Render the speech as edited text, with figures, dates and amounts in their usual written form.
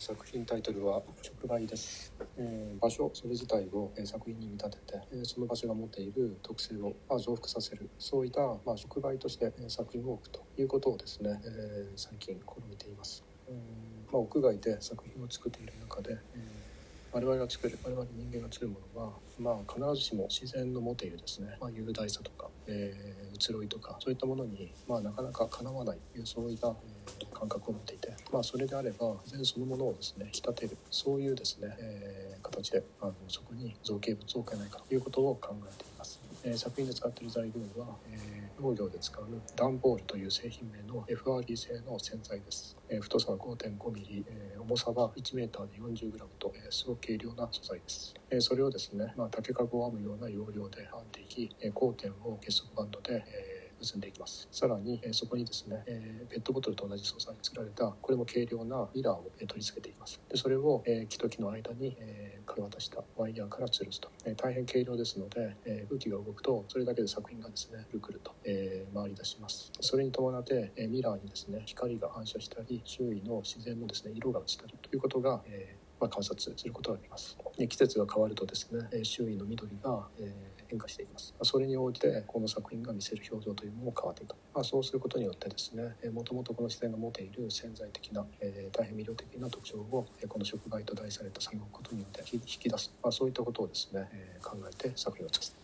作品タイトルは触媒です。場所それ自体を作品に見立てて、その場所が持っている特性を増幅させる、そういった触媒として作品を置くということをですね、最近試みています。屋外で作品を作っている中で、我々人間が作るものは、必ずしも自然の持っているですね、雄大さとか、移ろいとかそういったものに、なかなかかなわないというそういった感覚を持っていて、それであれば自然そのものをですね引き立てる、そういうですね、形でそこに造形物を置けないかということを考えています。作品で使っている材料は、農業で使うダンボールという製品名の FRE 製の洗剤です。太さは 5.5mm、重さは 1m で 40g と、すごく軽量な素材です。それをですね、竹かごを編むような要領で編んでいき、交点を結束バンドで、結んでいきます。さらに、そこにですね、ペットボトルと同じ素材で作られたこれも軽量なミラーを、取り付けています。でそれを、木と木の間に、かけ渡したワイヤーから吊るすと、大変軽量ですので、空気が動くとそれだけで作品がですねくるくると、回り出します。それに伴って、ミラーにですね光が反射したり、周囲の自然のですね色が映ったりということが、観察することができます。季節が変わるとですね、周囲の緑が、変化していきます。それに応じてこの作品が見せる表情というのも変わっていくと、そうすることによってですね、もともとこの自然が持っている潜在的な、大変魅力的な特徴を、この触媒と題された作品を置くことによって引き出す、そういったことをですね、考えて作品を作る。